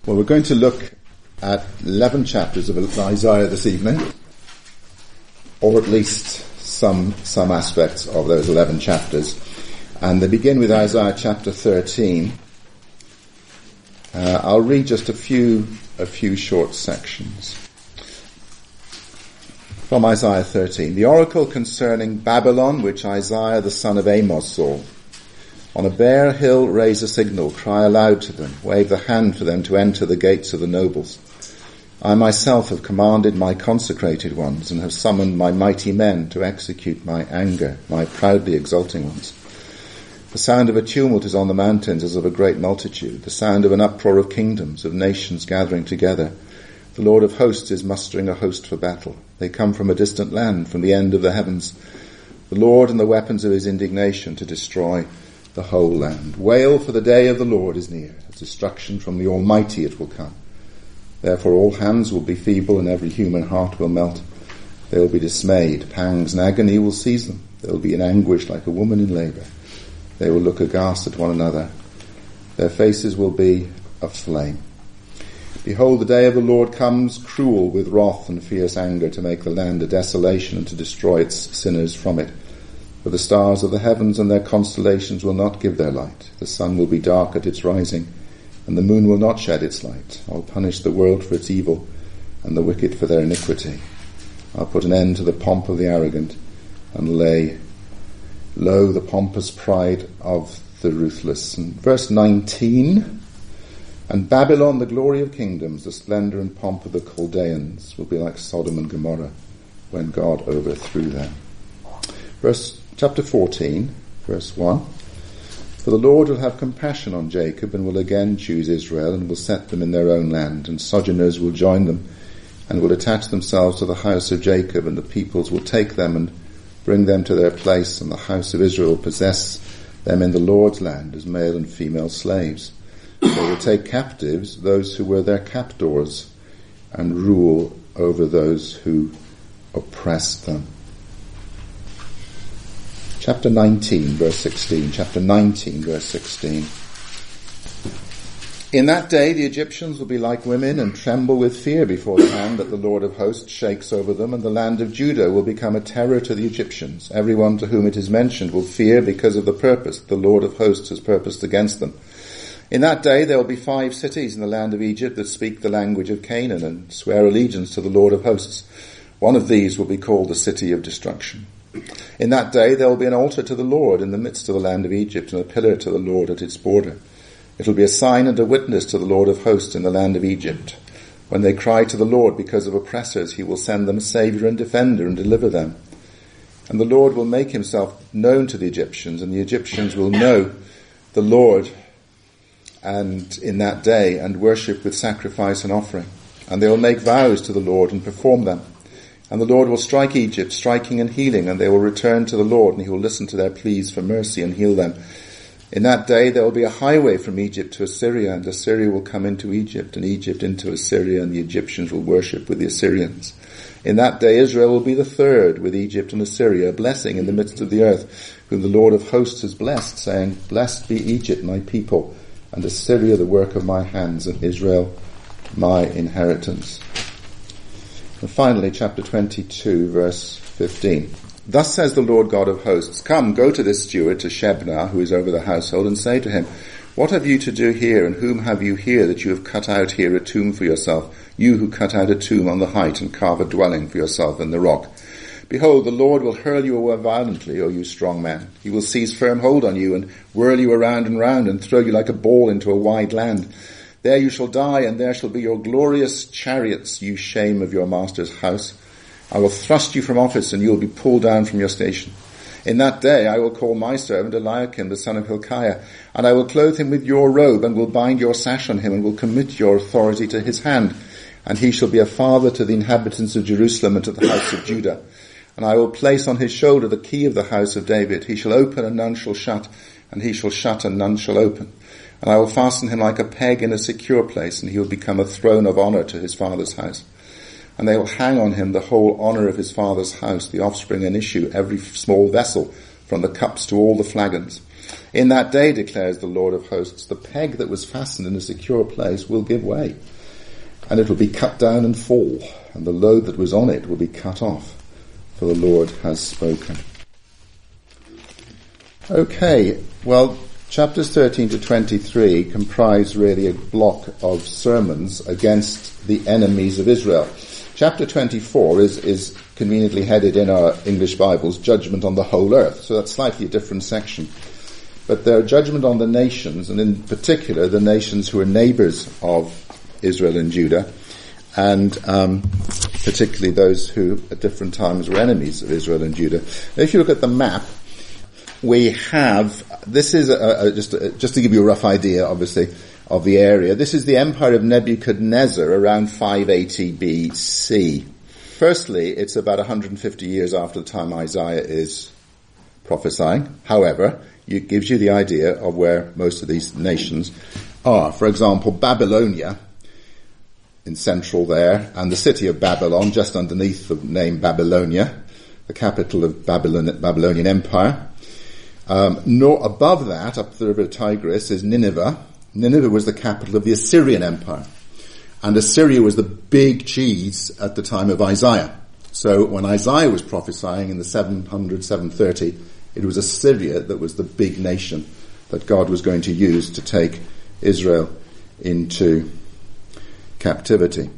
Well, we're going to look at 11 chapters of Isaiah this evening, or at least some aspects of those 11 chapters. And they begin with Isaiah chapter 13. I'll read just a few short sections. From Isaiah 13. The oracle concerning Babylon, which Isaiah the son of Amos saw. On a bare hill raise a signal, cry aloud to them, wave the hand for them to enter the gates of the nobles. I myself have commanded my consecrated ones and have summoned my mighty men to execute my anger, my proudly exulting ones. The sound of a tumult is on the mountains as of a great multitude, the sound of an uproar of kingdoms, of nations gathering together. The Lord of hosts is mustering a host for battle. They come from a distant land, from the end of the heavens. The Lord and the weapons of his indignation to destroy the whole land. Wail, for the day of the Lord is near. As destruction from the Almighty it will come. Therefore all hands will be feeble and every human heart will melt. They will be dismayed. Pangs and agony will seize them. They will be in anguish like a woman in labour. They will look aghast at one another. Their faces will be aflame. Behold, the day of the Lord comes, cruel with wrath and fierce anger, to make the land a desolation and to destroy its sinners from it. For the stars of the heavens and their constellations will not give their light. The sun will be dark at its rising, and the moon will not shed its light. I'll punish the world for its evil, and the wicked for their iniquity. I'll put an end to the pomp of the arrogant, and lay low the pompous pride of the ruthless. And verse 19, and Babylon, the glory of kingdoms, the splendour and pomp of the Chaldeans, will be like Sodom and Gomorrah when God overthrew them. Chapter 14, verse 1. For the Lord will have compassion on Jacob and will again choose Israel and will set them in their own land, and sojourners will join them and will attach themselves to the house of Jacob, and the peoples will take them and bring them to their place, and the house of Israel will possess them in the Lord's land as male and female slaves. They will take captives those who were their captors and rule over those who oppressed them. Chapter 19, verse 16. Chapter 19, verse 16. In that day the Egyptians will be like women and tremble with fear before the hand that the Lord of hosts shakes over them, and the land of Judah will become a terror to the Egyptians. Everyone to whom it is mentioned will fear because of the purpose the Lord of hosts has purposed against them. In that day there will be 5 cities in the land of Egypt that speak the language of Canaan and swear allegiance to the Lord of hosts. One of these will be called the city of destruction. In that day there will be an altar to the Lord in the midst of the land of Egypt, and a pillar to the Lord at its border. It will be a sign and a witness to the Lord of hosts in the land of Egypt. When they cry to the Lord because of oppressors, he will send them a saviour and defender and deliver them. And the Lord will make himself known to the Egyptians, and the Egyptians will know the Lord and in that day and worship with sacrifice and offering. And they will make vows to the Lord and perform them. And the Lord will strike Egypt, striking and healing, and they will return to the Lord, and he will listen to their pleas for mercy and heal them. In that day there will be a highway from Egypt to Assyria, and Assyria will come into Egypt, and Egypt into Assyria, and the Egyptians will worship with the Assyrians. In that day Israel will be the third with Egypt and Assyria, a blessing in the midst of the earth, whom the Lord of hosts has blessed, saying, Blessed be Egypt, my people, and Assyria, the work of my hands, and Israel, my inheritance. And finally, chapter 22, verse 15. Thus says the Lord God of hosts, Come, go to this steward, to Shebna, who is over the household, and say to him, What have you to do here, and whom have you here, that you have cut out here a tomb for yourself, you who cut out a tomb on the height, and carve a dwelling for yourself in the rock? Behold, the Lord will hurl you away violently, O you strong man. He will seize firm hold on you, and whirl you around and round, and throw you like a ball into a wide land. There you shall die, and there shall be your glorious chariots, you shame of your master's house. I will thrust you from office, and you will be pulled down from your station. In that day I will call my servant Eliakim, the son of Hilkiah, and I will clothe him with your robe, and will bind your sash on him, and will commit your authority to his hand. And he shall be a father to the inhabitants of Jerusalem and to the house of Judah. And I will place on his shoulder the key of the house of David. He shall open, and none shall shut, and he shall shut, and none shall open. And I will fasten him like a peg in a secure place, and he will become a throne of honour to his father's house. And they will hang on him the whole honour of his father's house, the offspring and issue, every small vessel, from the cups to all the flagons. In that day, declares the Lord of hosts, the peg that was fastened in a secure place will give way, and it will be cut down and fall, and the load that was on it will be cut off, for the Lord has spoken. Okay, well, chapters 13 to 23 comprise really a block of sermons against the enemies of Israel. Chapter 24 is conveniently headed in our English Bibles, Judgment on the Whole Earth, so that's slightly a different section. But there are judgment on the nations, and in particular the nations who are neighbours of Israel and Judah, and particularly those who at different times were enemies of Israel and Judah. Now, if you look at the map, we have, this is just to give you a rough idea, obviously, of the area. This is the empire of Nebuchadnezzar around 580 BC. Firstly, it's about 150 years after the time Isaiah is prophesying. However, it gives you the idea of where most of these nations are. For example, Babylonia in central there, and the city of Babylon just underneath the name Babylonia, the capital of Babylonian Empire. Above that, up the river Tigris, is Nineveh. Nineveh was the capital of the Assyrian Empire. And Assyria was the big cheese at the time of Isaiah. So when Isaiah was prophesying in the 700, 730, it was Assyria that was the big nation that God was going to use to take Israel into captivity.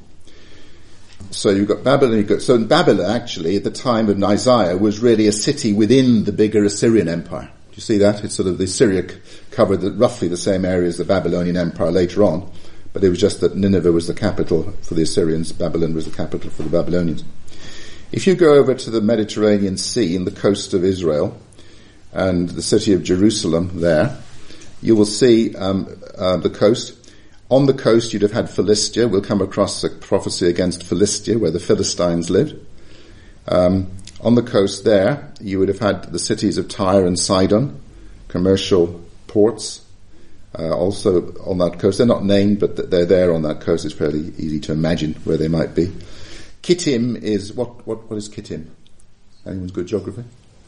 So you've got Babylon. So Babylon, actually, at the time of Isaiah, was really a city within the bigger Assyrian Empire. Do you see that? It's sort of the Assyria covered roughly the same area as the Babylonian Empire later on, but it was just that Nineveh was the capital for the Assyrians, Babylon was the capital for the Babylonians. If you go over to the Mediterranean Sea and the coast of Israel and the city of Jerusalem there, you will see the coast. On the coast you'd have had Philistia. We'll come across a prophecy against Philistia where the Philistines lived. On the coast there, you would have had the cities of Tyre and Sidon, commercial ports, also on that coast. They're not named, but they're there on that coast. It's fairly easy to imagine where they might be. Kittim is, what is Kittim? Anyone's good geography?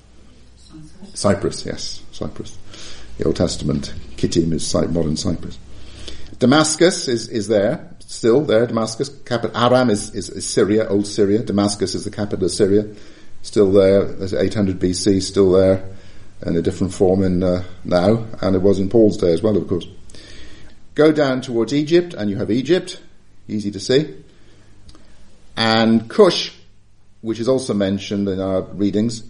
Cyprus, yes, Cyprus. The Old Testament, Kittim is modern Cyprus. Damascus is there, still there, Damascus. Capital Aram is Syria, old Syria. Damascus is the capital of Syria. Still there, there's 800 BC, still there, in a different form now, and it was in Paul's day as well, of course. Go down towards Egypt, and you have Egypt, easy to see. And Cush, which is also mentioned in our readings,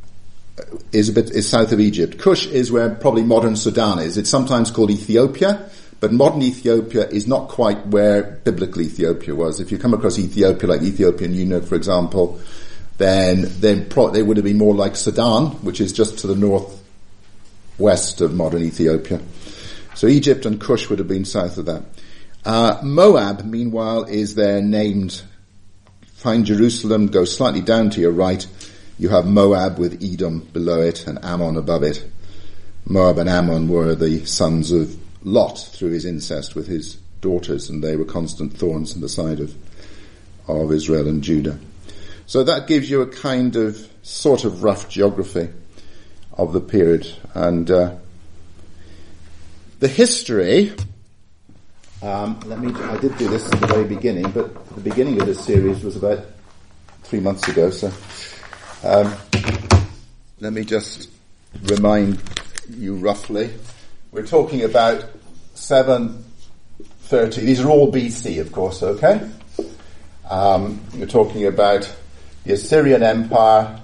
is south of Egypt. Cush is where probably modern Sudan is. It's sometimes called Ethiopia, but modern Ethiopia is not quite where biblical Ethiopia was. If you come across Ethiopia, like Ethiopian eunuch, for example, then they would have been more like Sudan, which is just to the northwest of modern Ethiopia. So Egypt and Cush would have been south of that. Moab, meanwhile, is there named. Find Jerusalem, go slightly down to your right. You have Moab with Edom below it and Ammon above it. Moab and Ammon were the sons of Lot through his incest with his daughters, and they were constant thorns in the side of Israel and Judah. So that gives you a kind of sort of rough geography of the period. And the history, I did do this at the very beginning, but the beginning of this series was about 3 months ago, so let me just remind you roughly. We're talking about 730. These are all BC, of course, okay? We're talking about the Assyrian Empire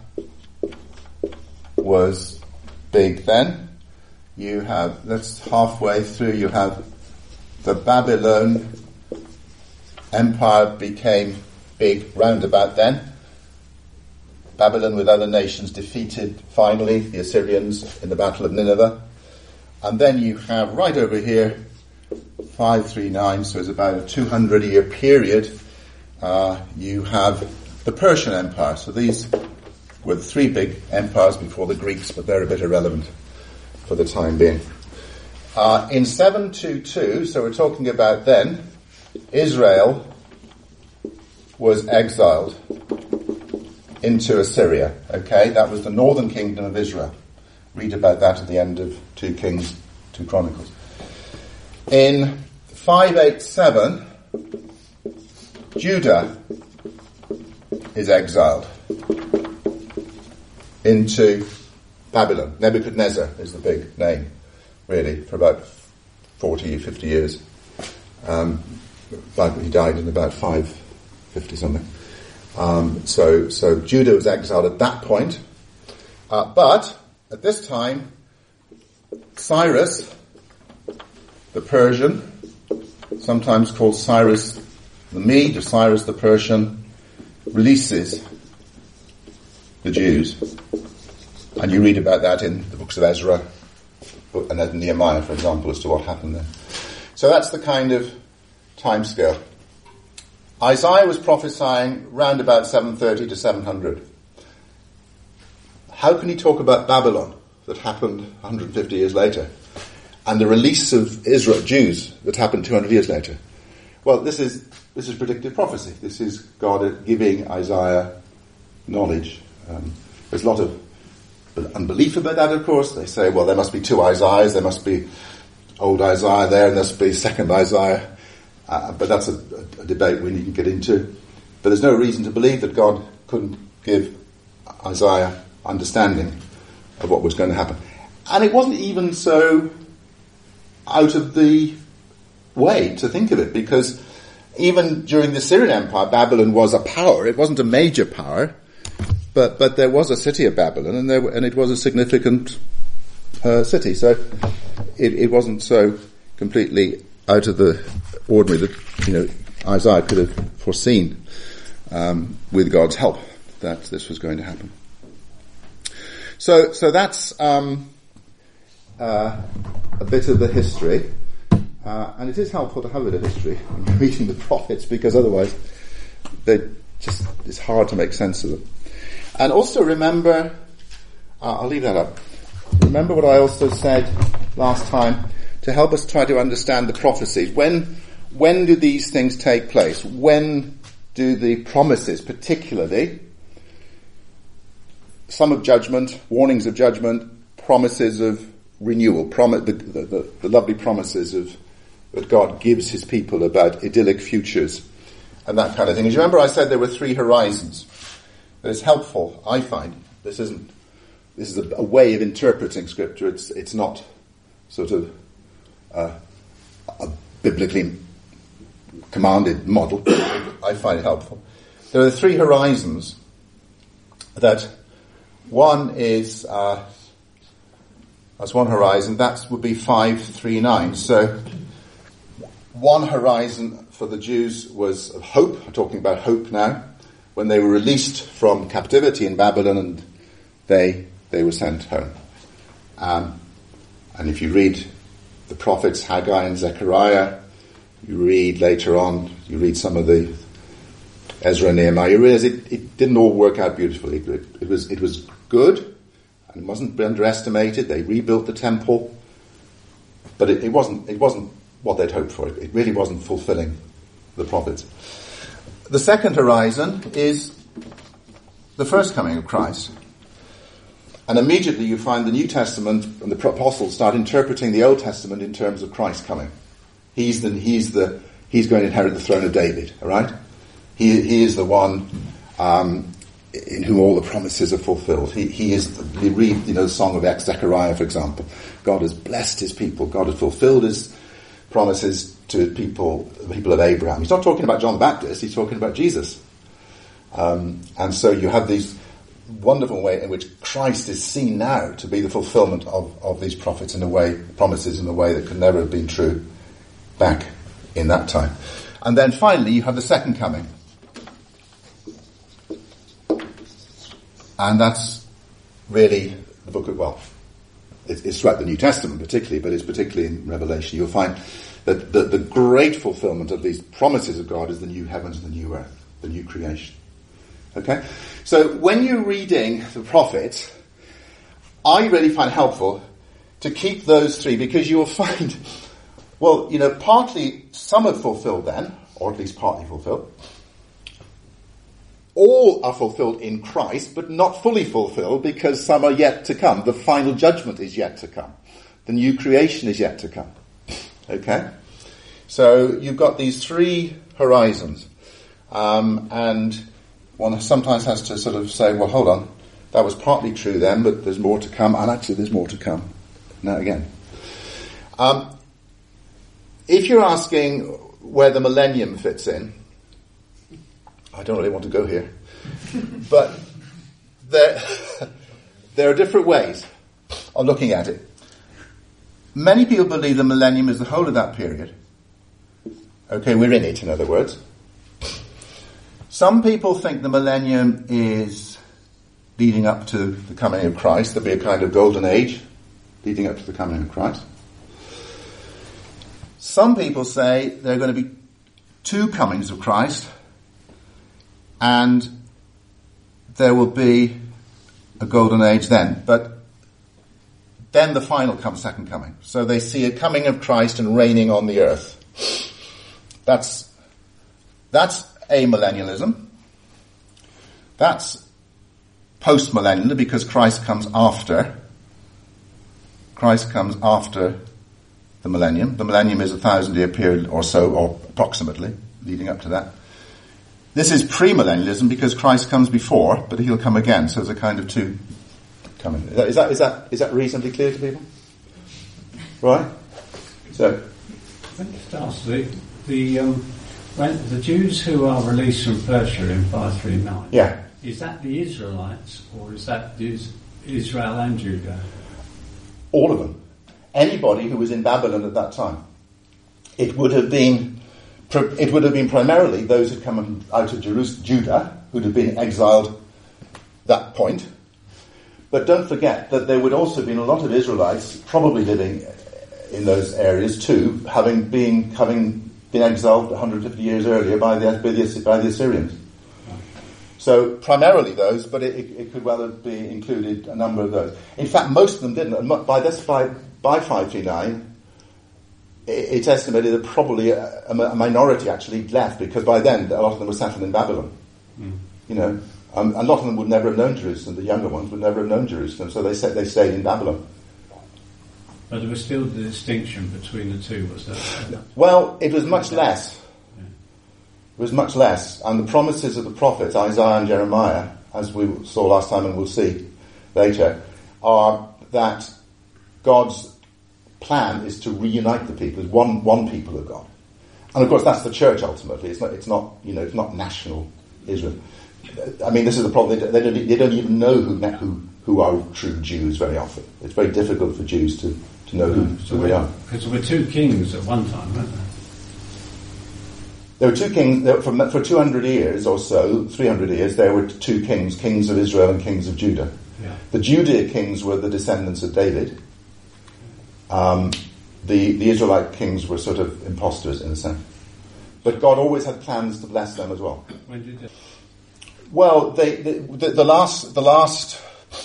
was big then. You have, that's halfway through, you have the Babylon Empire became big round about then. Babylon with other nations defeated finally the Assyrians in the Battle of Nineveh. And then you have right over here 539, so it's about a 200-year period. You have the Persian Empire. So these were the three big empires before the Greeks, but they're a bit irrelevant for the time being. In 722, so we're talking about then, Israel was exiled into Assyria. Okay, that was the northern kingdom of Israel. read about that at the end of 2 Kings, 2 Chronicles. In 587, Judah is exiled into Babylon. Nebuchadnezzar is the big name, really, for about 40, 50 years. But he died in about 550 something. So Judah was exiled at that point. But at this time, Cyrus, the Persian, sometimes called Cyrus the Mede or Cyrus the Persian, releases the Jews. And you read about that in the books of Ezra and then Nehemiah, for example, as to what happened there. So that's the kind of time scale. Isaiah was prophesying round about 730 to 700. How can he talk about Babylon that happened 150 years later and the release of Israel, Jews, that happened 200 years later? Well, this is predictive prophecy. This is God giving Isaiah knowledge. There's a lot of unbelief about that, of course. They say, well, there must be 2 Isaiahs. There must be old Isaiah there and there must be second Isaiah. But that's a debate we needn't get into. But there's no reason to believe that God couldn't give Isaiah understanding of what was going to happen. And it wasn't even so out of the way to think of it, because even during the Syrian Empire, Babylon was a power. It wasn't a major power, but there was a city of Babylon, and it was a significant city. So it wasn't so completely out of the ordinary that Isaiah could have foreseen with God's help that this was going to happen. So that's a bit of the history, and it is helpful to have a bit of history when you're reading the prophets, because otherwise it's hard to make sense of them. And also remember, I'll leave that up. Remember what I also said last time to help us try to understand the prophecies. When do these things take place? When do the promises, particularly some of judgment, warnings of judgment, promises of renewal, the lovely promises that God gives his people about idyllic futures and that kind of thing. As you remember, I said there were 3 horizons. That it's helpful, I find. This is a way of interpreting Scripture. It's not sort of a biblically commanded model. I find it helpful. There are 3 horizons. That one is that's one horizon. That would be 539. So one horizon for the Jews was of hope. I'm talking about hope now. When they were released from captivity in Babylon and they were sent home. And if you read the prophets Haggai and Zechariah, you read later on, you read some of the Ezra and Nehemiah, you realize it didn't all work out beautifully. It was good, and it mustn't be underestimated. They rebuilt the temple, but it wasn't what they'd hoped for. It really wasn't fulfilling the prophets. The second horizon is the first coming of Christ. And immediately you find the New Testament and the apostles start interpreting the Old Testament in terms of Christ coming. He's going to inherit the throne of David, all right? He is the one in whom all the promises are fulfilled. We read, the song of Zechariah, for example. God has blessed his people. God has fulfilled his promises to the people of Abraham. He's not talking about John the Baptist, he's talking about Jesus. And so you have these wonderful way in which Christ is seen now to be the fulfillment of these prophets promises in a way that could never have been true back in that time. And then finally you have the second coming. And that's really the book of, it's throughout the New Testament particularly, but it's particularly in Revelation. You'll find that the great fulfillment of these promises of God is the new heavens and the new earth, the new creation. Okay? So when you're reading the prophets, I really find it helpful to keep those 3, because you will find, partly some are fulfilled then, or at least partly fulfilled. all are fulfilled in Christ, but not fully fulfilled because some are yet to come. The final judgment is yet to come. The new creation is yet to come. Okay? So you've got these three horizons. And one sometimes has to sort of say, well, hold on, that was partly true then, but there's more to come, and actually there's more to come. Now again. If you're asking where the millennium fits in, I don't really want to go here, but there are different ways of looking at it. Many people believe the millennium is the whole of that period. Okay, we're in it, in other words. Some people think the millennium is leading up to the coming of Christ. There'll be a kind of golden age leading up to the coming of Christ. Some people say there are going to be two comings of Christ, and there will be a golden age then. But then the final second coming. So they see a coming of Christ and reigning on the earth. That's amillennialism. That's post-millennial because Christ comes after. Christ comes after the millennium. The millennium is a 1,000-year period or so, or approximately, leading up to that. This is premillennialism because Christ comes before, but he'll come again. So there's a kind of two coming. Is that reasonably clear to people? Right? So, I just ask when the Jews who are released from Persia in 539. Yeah. Is that the Israelites, or is that Israel and Judah? All of them. Anybody who was in Babylon at that time. It would have been primarily those who'd come out of Judah, who'd have been exiled at that point. But don't forget that there would also have been a lot of Israelites probably living in those areas too, having been exiled 150 years earlier by the Assyrians. So primarily those, but it could well have been included a number of those. In fact, most of them didn't. And by 539, it's estimated that probably a minority actually left, because by then a lot of them were settled in Babylon. You know, a lot of them would never have known Jerusalem. The younger ones would never have known Jerusalem, so they stayed in Babylon. But there was still the distinction between the two, was there? Well, it was much less. It was much less. And the promises of the prophets, Isaiah and Jeremiah, as we saw last time and we'll see later, are that God's plan is to reunite the people as one people of God. And of course that's the church ultimately. It's not national Israel. I mean, this is the problem. They don't even know who are true Jews very often. It's very difficult for Jews to know who they are. Because there were two kings at one time, weren't there? There were two kings, for 200 years or so, 300 years, there were two kings of Israel and kings of Judah. Yeah. The Judea kings were the descendants of David. The Israelite kings were sort of imposters in a sense. But God always had plans to bless them as well. When did they? Well, the last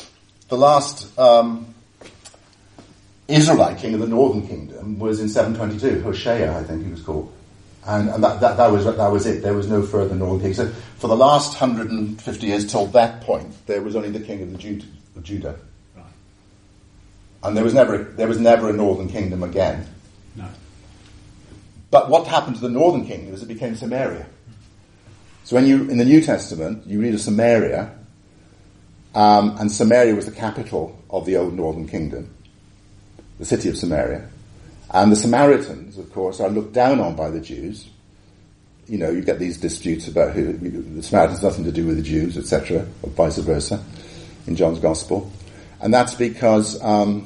Israelite king of the northern kingdom was in 722, Hoshea, I think he was called. And that was it. There was no further northern king. So for the last 150 years till that point, there was only the king of Judah. Right. And there was never a northern kingdom again. No. But what happened to the northern kingdom is it became Samaria. So when in the New Testament, you read of Samaria, and Samaria was the capital of the old northern kingdom, the city of Samaria. And the Samaritans, of course, are looked down on by the Jews. You know, you get these disputes about who the Samaritans have nothing to do with the Jews, etc., or vice versa, in John's Gospel. And that's because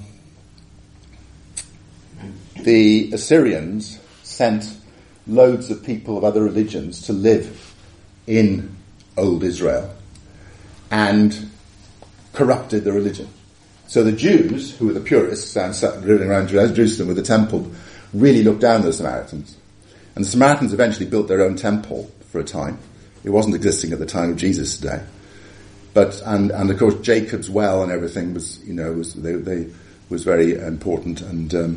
the Assyrians sent loads of people of other religions to live in old Israel and corrupted the religion. So the Jews, who were the purists and living around Jerusalem with the temple, really looked down on the Samaritans. And the Samaritans eventually built their own temple for a time. It wasn't existing at the time of Jesus' day. But, and of course Jacob's well and everything was very important, and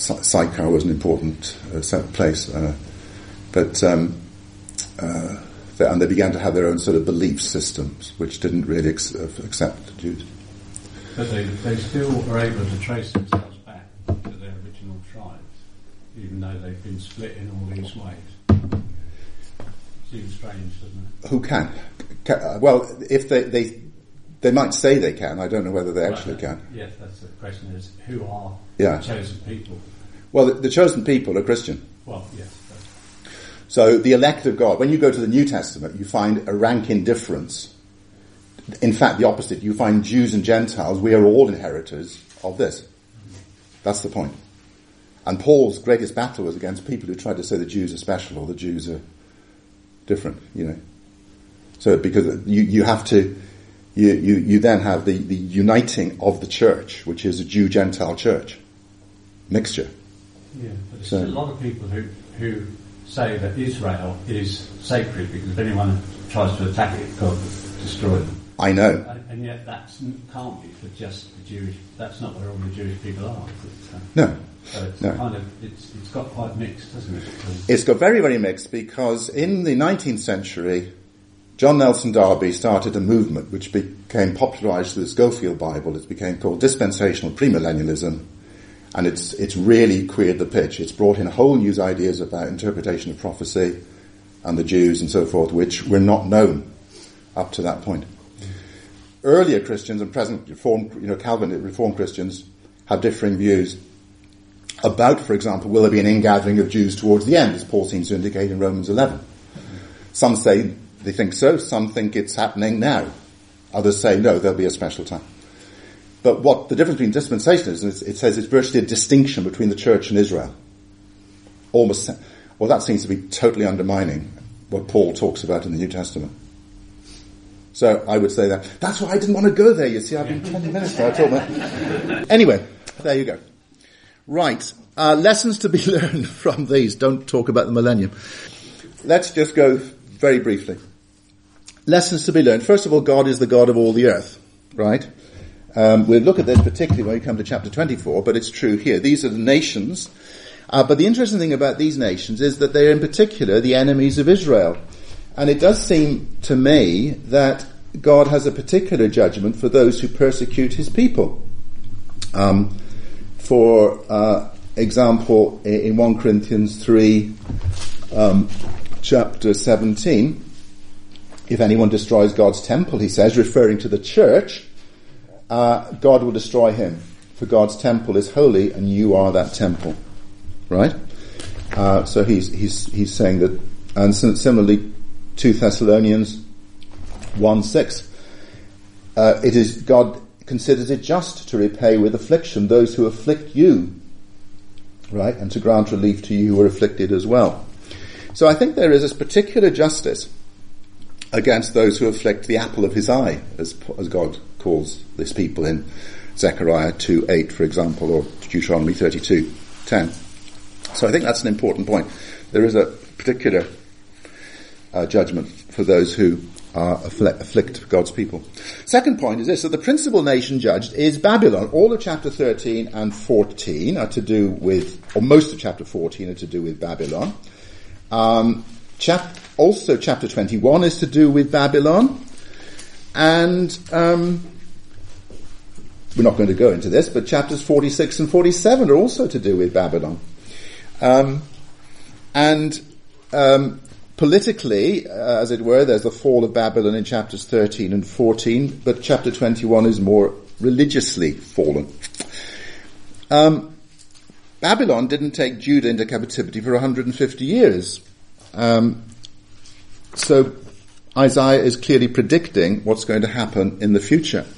Sychar was an important place. And they began to have their own sort of belief systems, which didn't really accept the Jews. But they still were able to trace themselves back to their original tribes, even though they've been split in all these ways. Seems strange, doesn't it? Who can? Well, if they might say they can. I don't know whether they actually can. Yes, that's the question: is who are the chosen people? Well, the chosen people are Christian. Well, yes. So the elect of God. When you go to the New Testament, you find a rank indifference. In fact, the opposite. You find Jews and Gentiles. We are all inheritors of this. That's the point. And Paul's greatest battle was against people who tried to say the Jews are special or the Jews are different. So because you have to. You then have the uniting of the church, which is a Jew-Gentile church mixture. Yeah, but there's a lot of people who say that Israel is sacred because if anyone tries to attack it, God will destroy them. I know. And yet that can't be for just the Jewish. That's not where all the Jewish people are. No. So it's kind of it's got quite mixed, hasn't it? It's got very, very mixed because in the 19th century, John Nelson Darby started a movement which became popularised through the Schofield Bible. It became called dispensational premillennialism, and it's really queered the pitch. It's brought in whole new ideas about interpretation of prophecy and the Jews and so forth, which were not known up to that point. Earlier Christians and present Calvin Reformed Christians have differing views about, for example, will there be an ingathering of Jews towards the end, as Paul seems to indicate in Romans 11. Some say they think so, some think it's happening now. Others say no, there'll be a special time. But what the difference between dispensationalism is, it says it's virtually a distinction between the church and Israel. Well, that seems to be totally undermining what Paul talks about in the New Testament. So I would say that. That's why I didn't want to go there, you see. I've been 20 minutes there. Anyway, there you go. Right. Lessons to be learned from these. Don't talk about the millennium. Let's just go very briefly. Lessons to be learned. First of all, God is the God of all the earth. Right? We'll look at this particularly when we come to chapter 24, but it's true here. These are the nations. But the interesting thing about these nations is that they're in particular the enemies of Israel. And it does seem to me that God has a particular judgment for those who persecute his people. For example, in 1 Corinthians 3, chapter 17, if anyone destroys God's temple, he says, referring to the church, God will destroy him. For God's temple is holy and you are that temple. Right? So he's saying that, and similarly, 2 Thessalonians 1:6. It is God considers it just to repay with affliction those who afflict you, right, and to grant relief to you who are afflicted as well. So I think there is this particular justice against those who afflict the apple of his eye, as God calls this people in Zechariah 2:8, for example, or Deuteronomy 32:10. So I think that's an important point. There is a particular judgment for those who afflict God's people. Second point is this, that the principal nation judged is Babylon. All of chapter 13 and 14 are to do with, or most of chapter 14 are to do with Babylon. Also chapter 21 is to do with Babylon. And we're not going to go into this, but chapters 46 and 47 are also to do with Babylon. Politically, as it were, there's the fall of Babylon in chapters 13 and 14, but chapter 21 is more religiously fallen. Babylon didn't take Judah into captivity for 150 years. So Isaiah is clearly predicting what's going to happen in the future.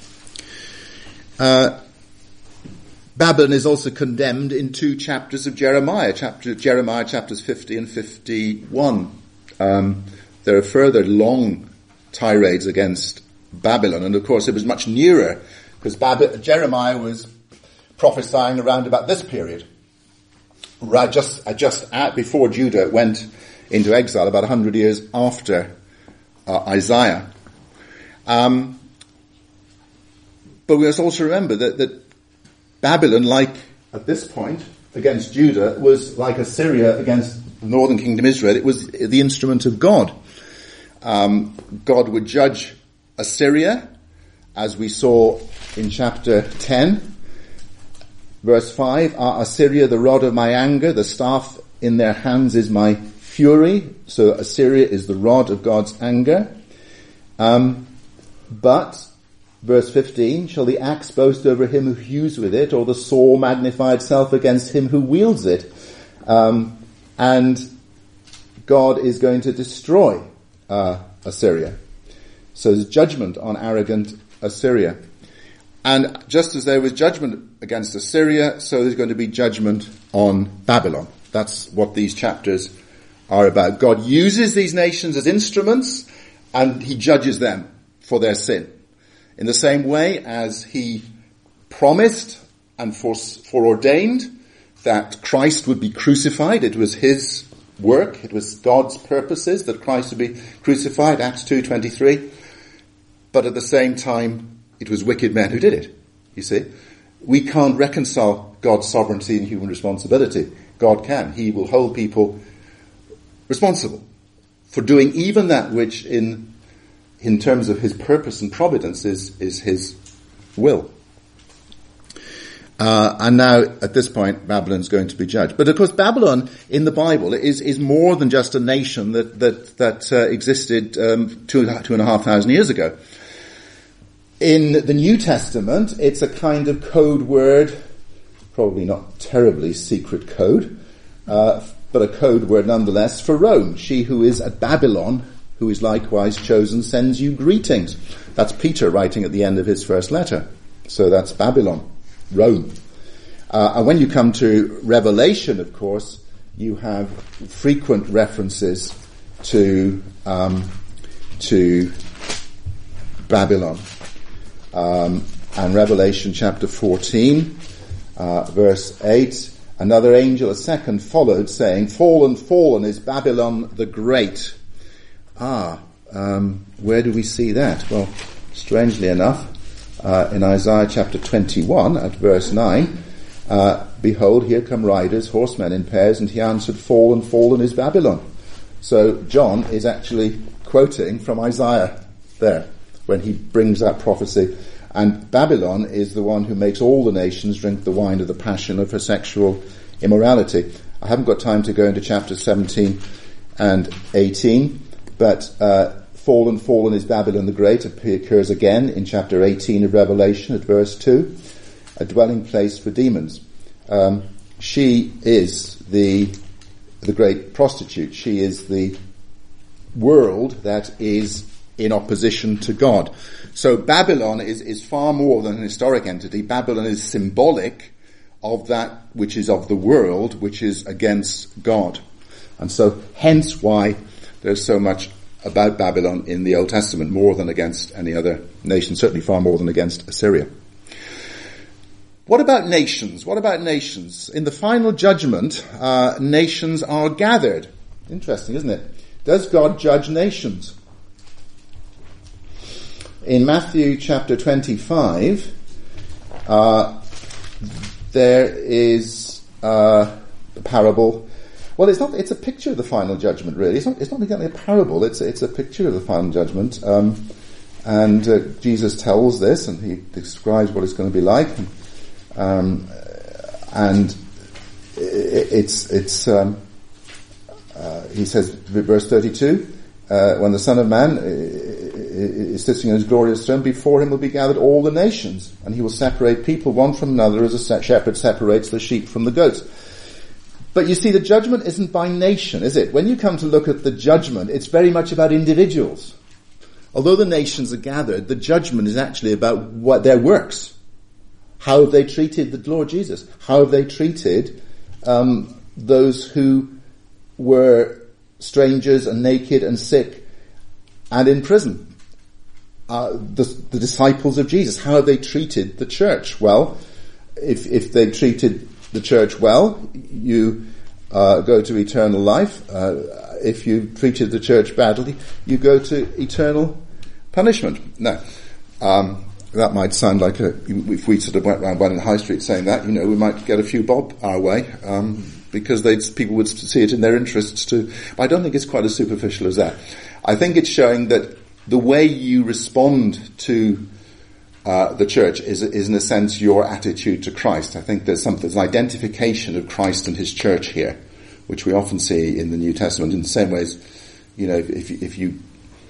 Babylon is also condemned in 2 chapters of Jeremiah. Jeremiah chapters 50 and 51. There are further long tirades against Babylon, and of course it was much nearer, because Jeremiah was prophesying around about this period, right, just before Judah went into exile, about 100 years after Isaiah. But we must also remember that Babylon, like at this point against Judah, was like Assyria against the northern kingdom Israel. It was the instrument of God. God would judge Assyria, as we saw in chapter 10. Verse 5, "Are Assyria the rod of my anger? The staff in their hands is my fury." So Assyria is the rod of God's anger. But, verse 15, "Shall the axe boast over him who hews with it, or the saw magnify itself against him who wields it?" And God is going to destroy Assyria. So there's judgment on arrogant Assyria. And just as there was judgment against Assyria, so there's going to be judgment on Babylon. That's what these chapters are about. God uses these nations as instruments, and he judges them for their sin. In the same way as he promised and foreordained that Christ would be crucified. It was his work. It was God's purposes that Christ would be crucified, Acts 2:23. But at the same time, it was wicked men who did it, you see. We can't reconcile God's sovereignty and human responsibility. God can. He will hold people responsible for doing even that which in terms of his purpose and providence is his will. And now, at this point, Babylon's going to be judged. But of course, Babylon in the Bible is more than just a nation that existed 2,500 years ago. In the New Testament, it's a kind of code word, probably not terribly secret code, but a code word nonetheless for Rome. "She who is at Babylon, who is likewise chosen, sends you greetings." That's Peter writing at the end of his first letter. So that's Babylon, Rome. And when you come to Revelation, of course, you have frequent references to Babylon. And Revelation chapter 14, verse 8, "Another angel, a second, followed, saying, 'Fallen, fallen is Babylon the Great.'" Where do we see that? Well, strangely enough, in Isaiah chapter 21 at verse 9, "Behold, here come riders, horsemen in pairs, and he answered, 'Fallen, fallen is Babylon.'" So John is actually quoting from Isaiah there when he brings that prophecy. And Babylon is the one who makes all the nations drink the wine of the passion of her sexual immorality. I haven't got time to go into chapters 17 and 18, but "Fallen, fallen is Babylon the Great" occurs again in chapter 18 of Revelation at verse 2, a dwelling place for demons. She is the great prostitute. She is the world that is in opposition to God. So Babylon is far more than an historic entity. Babylon is symbolic of that which is of the world, which is against God. And so hence why there's so much about Babylon in the Old Testament, more than against any other nation, certainly far more than against Assyria. What about nations? What about nations? In the final judgment, nations are gathered. Interesting, isn't it? Does God judge nations? In Matthew chapter 25, there is a parable. Well, it's a picture of the final judgment, really. It's not exactly a parable. It's a picture of the final judgment. And Jesus tells this, and he describes what it's going to be like. And he says, verse 32, "When the Son of Man is sitting on his glorious throne, before him will be gathered all the nations, and he will separate people one from another as a shepherd separates the sheep from the goats." But you see, the judgment isn't by nation, is it? When you come to look at the judgment, it's very much about individuals. Although the nations are gathered, the judgment is actually about what their works. How have they treated the Lord Jesus? How have they treated those who were strangers and naked and sick and in prison? The disciples of Jesus, how have they treated the church? Well, if they treated the church well, you go to eternal life. If you treated the church badly, you go to eternal punishment. Now, that might sound like if we sort of went around one in High Street saying that, we might get a few bob our way. because people would see it in their interests too. But I don't think it's quite as superficial as that. I think it's showing that the way you respond to the church is in a sense your attitude to Christ. I think there's an identification of Christ and his church here, which we often see in the New Testament. In the same ways, if you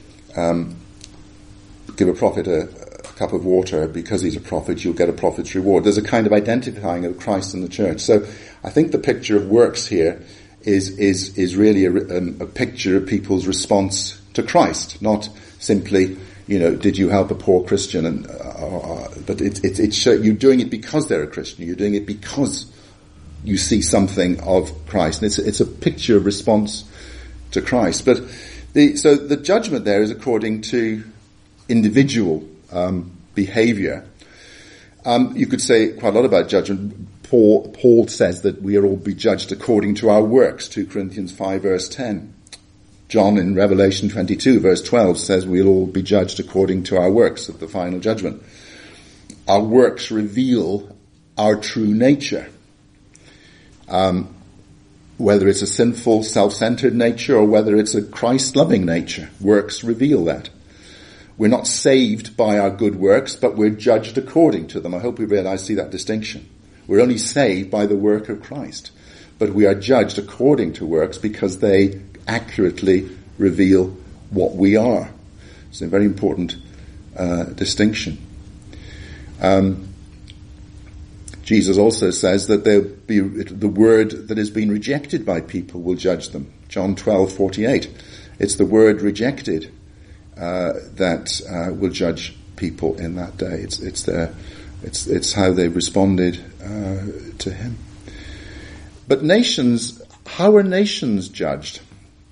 give a prophet a cup of water because he's a prophet, you'll get a prophet's reward. There's a kind of identifying of Christ in the church. So I think the picture of works here is really a picture of people's response to Christ, not simply, did you help a poor Christian? But it's you're doing it because they're a Christian. You're doing it because you see something of Christ. And it's a picture of response to Christ. But so the judgment there is according to individual behavior. You could say quite a lot about judgment. Paul says that we are all be judged according to our works, 2 Corinthians 5 verse 10. John in Revelation 22 verse 12 says we'll all be judged according to our works at the final judgment. Our works reveal our true nature. Whether it's a sinful, self-centered nature or whether it's a Christ-loving nature, works reveal that. We're not saved by our good works, but we're judged according to them. I hope we see that distinction. We're only saved by the work of Christ, but we are judged according to works because they accurately reveal what we are. It's a very important distinction. Jesus also says that there'll be the word that has been rejected by people will judge them. John 12:48. It's the word rejected that will judge people in that day. It's how they responded to him. But nations, how are nations judged?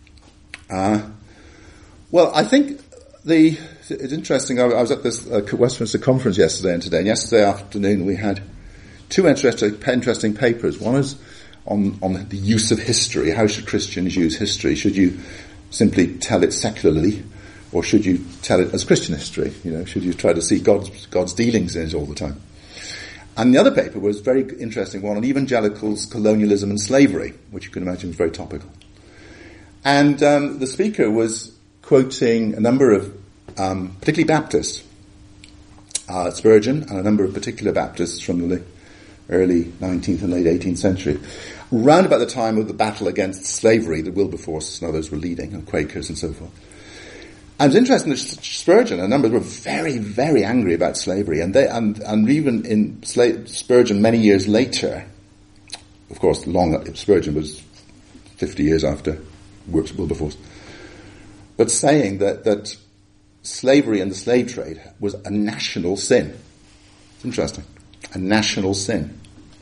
Well, I think it's interesting. I was at this Westminster conference yesterday and today. And yesterday afternoon we had two interesting papers. One is on the use of history. How should Christians use history? Should you simply tell it secularly, or should you tell it as Christian history? Should you try to see God's dealings in it all the time? And the other paper was a very interesting one on evangelicals, colonialism and slavery, which you can imagine was very topical. And the speaker was quoting a number of, particularly Baptists, Spurgeon, and a number of particular Baptists from the early 19th and late 18th century, round about the time of the battle against slavery that Wilberforce and others were leading, and Quakers and so forth. And it's interesting that Spurgeon, a number were very, very angry about slavery, and even in Spurgeon many years later, of course, Spurgeon was 50 years after Wilberforce, but saying that slavery and the slave trade was a national sin. It's interesting. A national sin.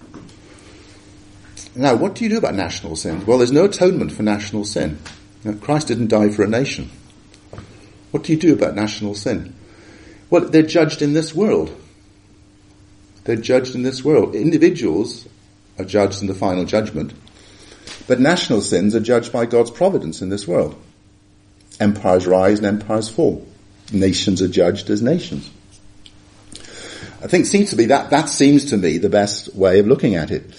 Now, what do you do about national sin? Well, there's no atonement for national sin. Christ didn't die for a nation. What do you do about national sin? Well, they're judged in this world. They're judged in this world. Individuals are judged in the final judgment, but national sins are judged by God's providence in this world. Empires rise and empires fall. Nations are judged as nations. I think seems to be that seems to me the best way of looking at it.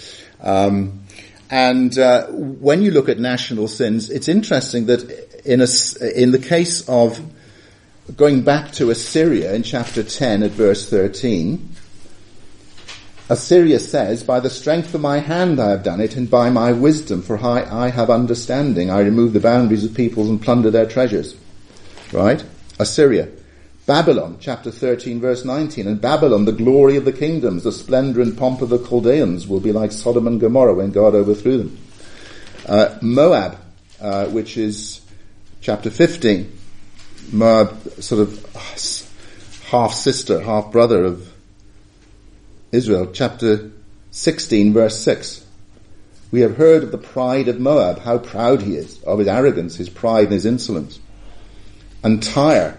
When you look at national sins, it's interesting that in the case of going back to Assyria in chapter 10 at verse 13, Assyria says, "By the strength of my hand I have done it, and by my wisdom, for I have understanding. I remove the boundaries of peoples and plunder their treasures." Right? Assyria. Babylon, chapter 13, verse 19. "And Babylon, the glory of the kingdoms, the splendor and pomp of the Chaldeans, will be like Sodom and Gomorrah when God overthrew them." Moab, which is chapter 15. Moab, sort of half-sister, half-brother of Israel, chapter 16, verse 6. "We have heard of the pride of Moab, how proud he is, of his arrogance, his pride and his insolence." And Tyre,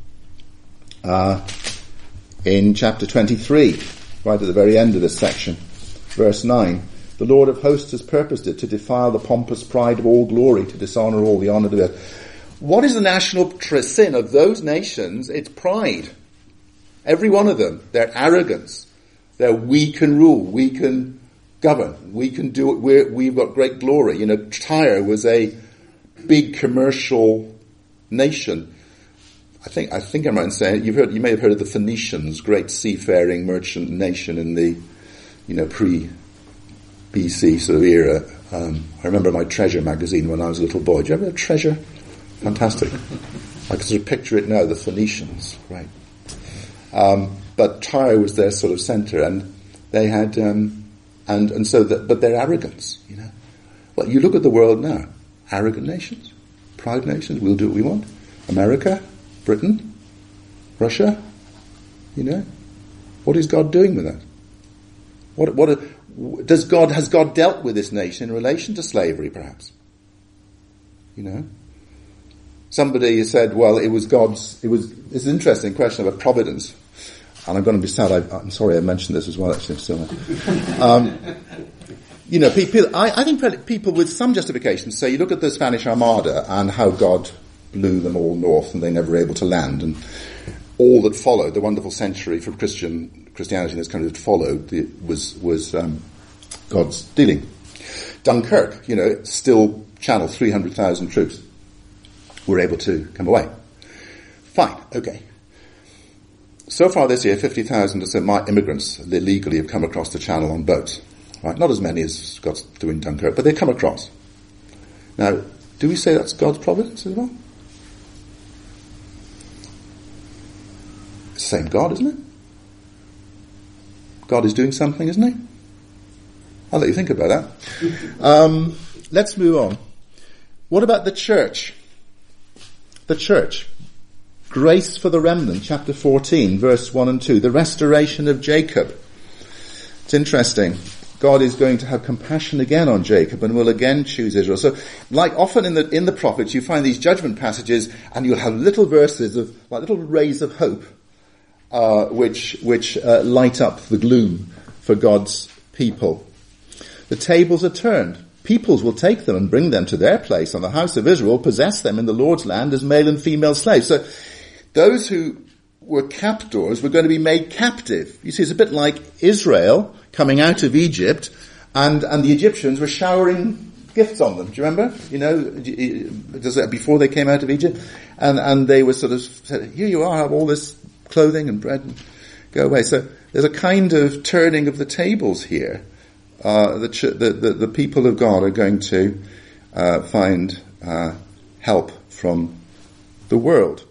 in chapter 23, right at the very end of this section, verse 9, "The Lord of hosts has purposed it to defile the pompous pride of all glory, to dishonor all the honor of the earth." What is the national sin of those nations? It's pride. Every one of them. Their arrogance. Their "we can rule, we can govern. We can do it. We've got great glory. You know, Tyre was a big commercial nation. I think I'm right in saying you may have heard of the Phoenicians, great seafaring merchant nation in the, pre-BC sort of era. I remember my Treasure magazine when I was a little boy. Do you remember Treasure? Fantastic. I can sort of picture it now, the Phoenicians, right? But Tyre was their sort of centre, and they had, but their arrogance, Well, you look at the world now. Arrogant nations, proud nations, we'll do what we want. America, Britain, Russia, What is God doing with that? Has God dealt with this nation in relation to slavery, perhaps? Somebody said, well, it's an interesting question about providence. And I'm going to be sad, I'm sorry I mentioned this as well, actually, still. I think people with some justification say, you look at the Spanish Armada and how God blew them all north and they never were able to land, and all that followed, the wonderful century for Christianity in this country that followed, was God's dealing. Dunkirk, still channeled 300,000 troops were able to come away. Fine, okay. So far this year, 50,000 immigrants illegally have come across the channel on boats. Right? Not as many as God's doing Dunkirk, but they come across. Now, do we say that's God's providence as well? It's the same God, isn't it? God is doing something, isn't he? I'll let you think about that. Let's move on. What about the church? The church. Grace for the remnant, chapter 14, verse 1 and 2. The restoration of Jacob. It's interesting. God is going to have compassion again on Jacob and will again choose Israel. So, like often in the prophets, you find these judgment passages and you'll have little verses of, like little rays of hope, which light up the gloom for God's people. The tables are turned. Peoples will take them and bring them to their place, and the house of Israel will possess them in the Lord's land as male and female slaves. So, those who were captors were going to be made captive. You see, it's a bit like Israel coming out of Egypt, and the Egyptians were showering gifts on them. Do you remember? Before they came out of Egypt, and they were sort of said, "Here you are, have all this clothing and bread, and go away." So there's a kind of turning of the tables here. The people of God are going to find help from the world.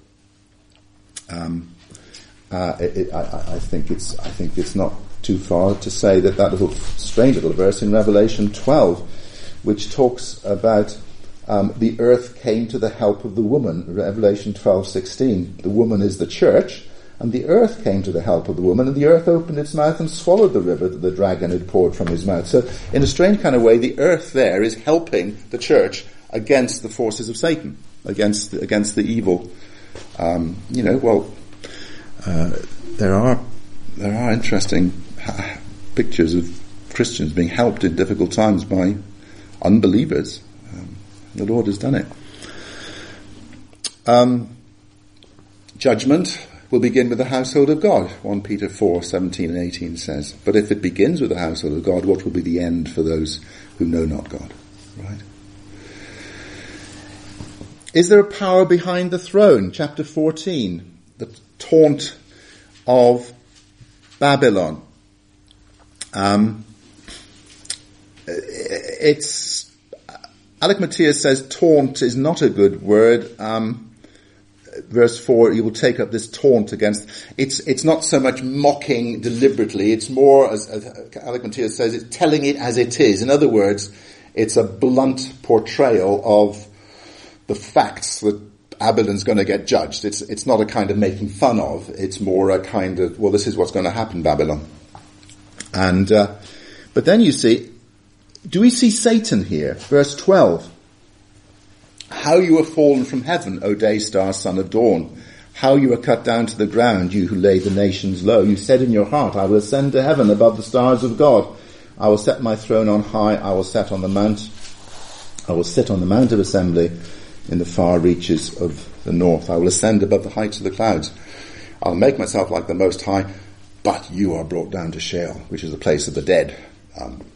I think it's not too far to say that little strange little verse in Revelation 12, which talks about the earth came to the help of the woman. Revelation 12:16. The woman is the church, and the earth came to the help of the woman, and the earth opened its mouth and swallowed the river that the dragon had poured from his mouth. So, in a strange kind of way, the earth there is helping the church against the forces of Satan, against the evil. There are interesting pictures of Christians being helped in difficult times by unbelievers. The Lord has done it. Judgment will begin with the household of God. 1 Peter 4:17 and 18 says, "But if it begins with the household of God, what will be the end for those who know not God?" Right? Is there a power behind the throne? Chapter 14, the taunt of Babylon. Alec Matthias says taunt is not a good word. Verse 4, you will take up this taunt against. It's not so much mocking deliberately. It's more, as Alec Matthias says, it's telling it as it is. In other words, it's a blunt portrayal of the facts that Babylon's going to get judged. It's not a kind of making fun of. It's more a kind of, well, this is what's going to happen, Babylon. And but then you see, do we see Satan here? Verse 12. How you are fallen from heaven, O day star, son of dawn. How you are cut down to the ground, you who lay the nations low. You said in your heart, I will ascend to heaven above the stars of God. I will set my throne on high. I will sit on the mount of assembly in the far reaches of the north. I will ascend above the heights of the clouds. I'll make myself like the Most High, but you are brought down to Sheol, which is the place of the dead.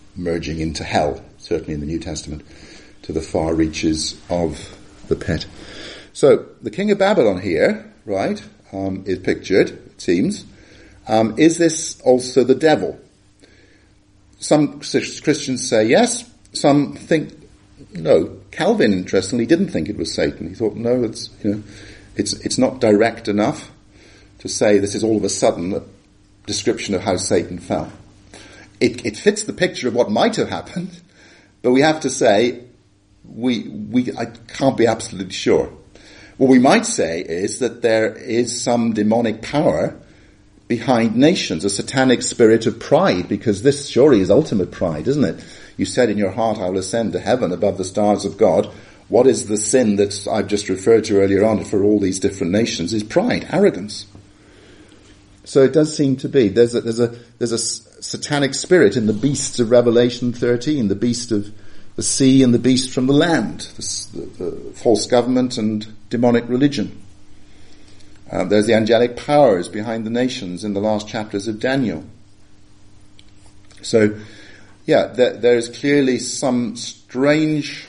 merging into hell, certainly in the New Testament, to the far reaches of the pit. So, the king of Babylon here, right, is pictured, it seems. Is this also the devil? Some Christians say yes, some think no. Calvin, interestingly, didn't think it was Satan. He thought, no, it's not direct enough to say this is all of a sudden a description of how Satan fell. It fits the picture of what might have happened, but we have to say I can't be absolutely sure. What we might say is that there is some demonic power behind nations, a satanic spirit of pride, because this surely is ultimate pride, isn't it? You said in your heart, I will ascend to heaven above the stars of God. What is the sin that I've just referred to earlier on for all these different nations? Is pride, arrogance. So it does seem to be. There's a satanic spirit in the beasts of Revelation 13, the beast of the sea and the beast from the land, the false government and demonic religion. There's the angelic powers behind the nations in the last chapters of Daniel. So, yeah, there is clearly some strange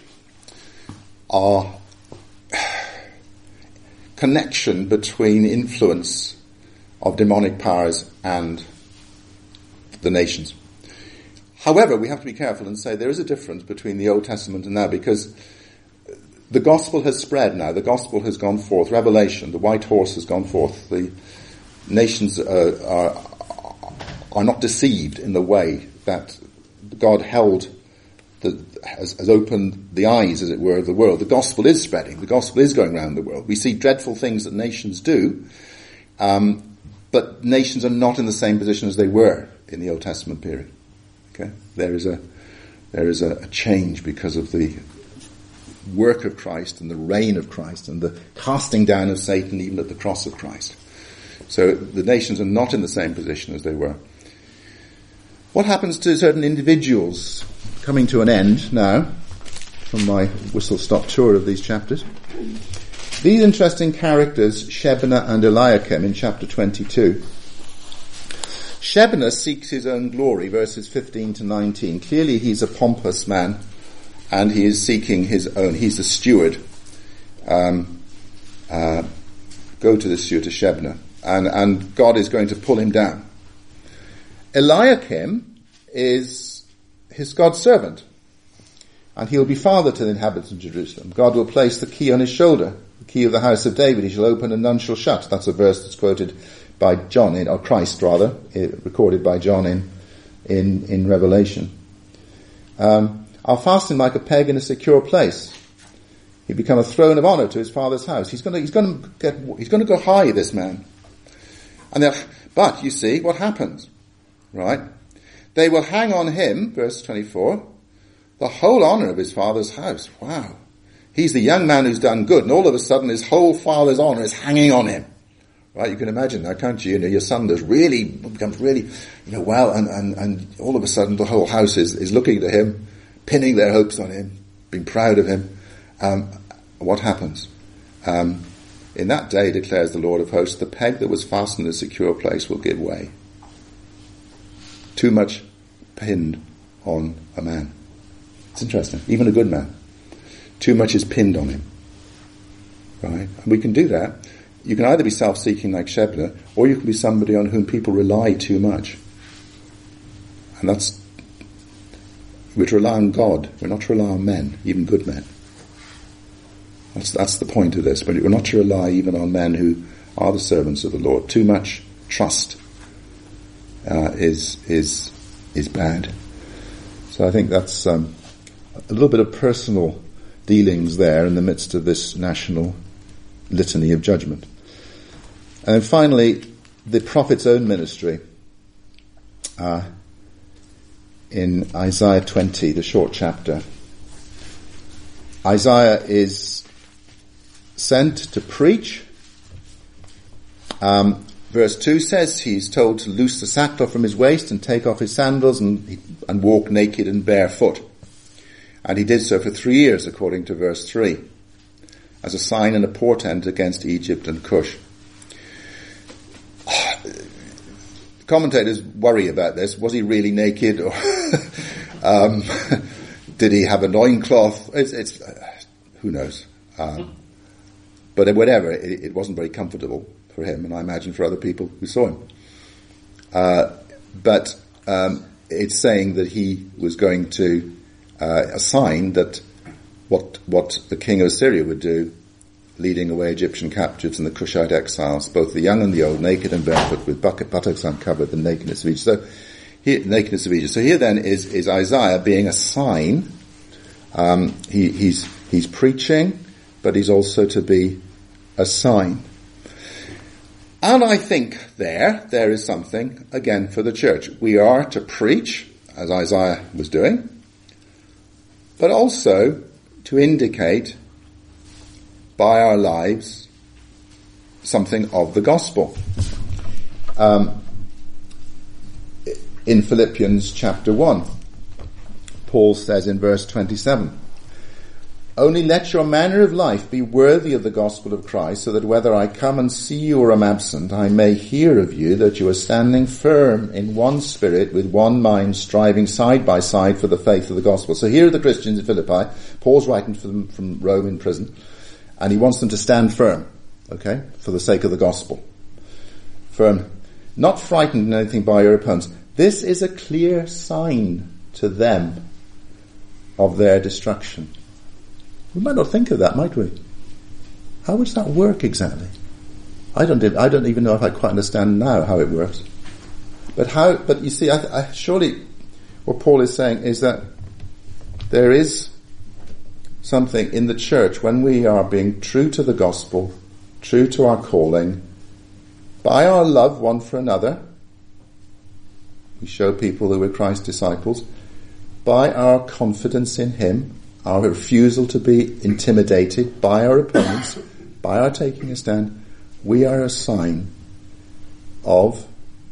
connection between influence of demonic powers and the nations. However, we have to be careful and say there is a difference between the Old Testament and now, because the gospel has spread now. The gospel has gone forth. Revelation, the white horse has gone forth. The nations are not deceived in the way that God has opened the eyes, as it were, of the world. The gospel is spreading. The gospel is going around the world. We see dreadful things that nations do, but nations are not in the same position as they were in the Old Testament period. Okay, there is a change because of the work of Christ and the reign of Christ and the casting down of Satan even at the cross of Christ. So the nations are not in the same position as they were. What happens to certain individuals? Coming to an end now from my whistle-stop tour of these chapters. These interesting characters, Shebna and Eliakim, in chapter 22. Shebna seeks his own glory, verses 15 to 19. Clearly he's a pompous man, and he is seeking his own. He's the steward. Go to the steward, to Shebna, and God is going to pull him down. Eliakim is his God's servant, and he'll be father to the inhabitants of Jerusalem. God will place the key on his shoulder, the key of the house of David. He shall open and none shall shut. That's a verse that's quoted by John, or Christ rather, recorded by John in Revelation. I'll fasten like a peg in a secure place. He'll become a throne of honor to his father's house. He's going to go high, this man. But you see what happens, right? They will hang on him, verse 24, the whole honor of his father's house. Wow. He's the young man who's done good, and all of a sudden his whole father's honor is hanging on him. Right, you can imagine that, can't you? Your son becomes really, well, and all of a sudden the whole house is looking to him, pinning their hopes on him, being proud of him. What happens? In that day, declares the Lord of hosts, the peg that was fastened in a secure place will give way. Too much pinned on a man. It's interesting. Even a good man. Too much is pinned on him. Right? And we can do that. You can either be self-seeking like Shebna, or you can be somebody on whom people rely too much. And we're to rely on God. We're not to rely on men, even good men. That's the point of this. But we're not to rely even on men who are the servants of the Lord. Too much trust is bad. So I think that's a little bit of personal dealings there in the midst of this national litany of judgment. And then finally, the prophet's own ministry. In Isaiah 20, the short chapter. Isaiah is sent to preach. Verse 2 says he's told to loose the sackcloth from his waist and take off his sandals and walk naked and barefoot. And he did so for 3 years, according to verse 3, as a sign and a portent against Egypt and Cush. Commentators worry about this. Was he really naked? Did he have a loincloth? It's who knows. But whatever, it wasn't very comfortable for him, and I imagine for other people who saw him. But it's saying that he was going to a sign that what the king of Assyria would do, leading away Egyptian captives and the Cushite exiles, both the young and the old, naked and barefoot, with buttocks uncovered, the nakedness of Egypt. So here then is Isaiah being a sign. He's preaching, but he's also to be a sign. And I think there is something, again, for the church. We are to preach, as Isaiah was doing, but also to indicate by our lives something of the gospel. In Philippians chapter 1, Paul says in verse 27, "Only let your manner of life be worthy of the gospel of Christ, so that whether I come and see you or am absent, I may hear of you that you are standing firm in one spirit, with one mind, striving side by side for the faith of the gospel." So here are the Christians in Philippi. Paul's writing to them from Rome in prison, and he wants them to stand firm, okay, for the sake of the gospel. Firm, not frightened in anything by your opponents. This is a clear sign to them of their destruction. We might not think of that, might we? How does that work exactly? I don't even know if I quite understand now how it works. But you see, surely what Paul is saying is that there is something in the church when we are being true to the gospel, true to our calling, by our love one for another. We show people that we're Christ's disciples. By our confidence in him, our refusal to be intimidated by our opponents, by our taking a stand, we are a sign of,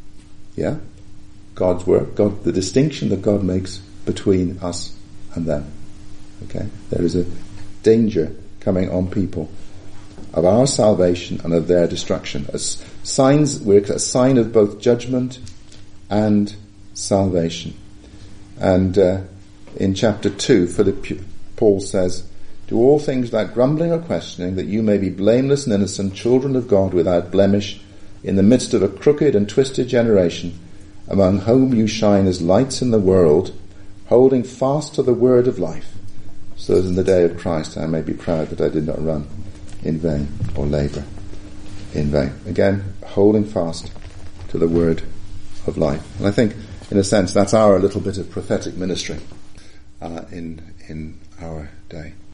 God's work, the distinction that God makes between us and them. Okay? There is a danger coming on people of our salvation and of their destruction. As signs, we're a sign of both judgment and salvation. And in chapter 2, Paul says, "Do all things without grumbling or questioning, that you may be blameless and innocent, children of God without blemish, in the midst of a crooked and twisted generation, among whom you shine as lights in the world, holding fast to the word of life, so that in the day of Christ I may be proud that I did not run in vain or labour in vain." Again, holding fast to the word of life. And I think, in a sense, that's our little bit of prophetic ministry in our day.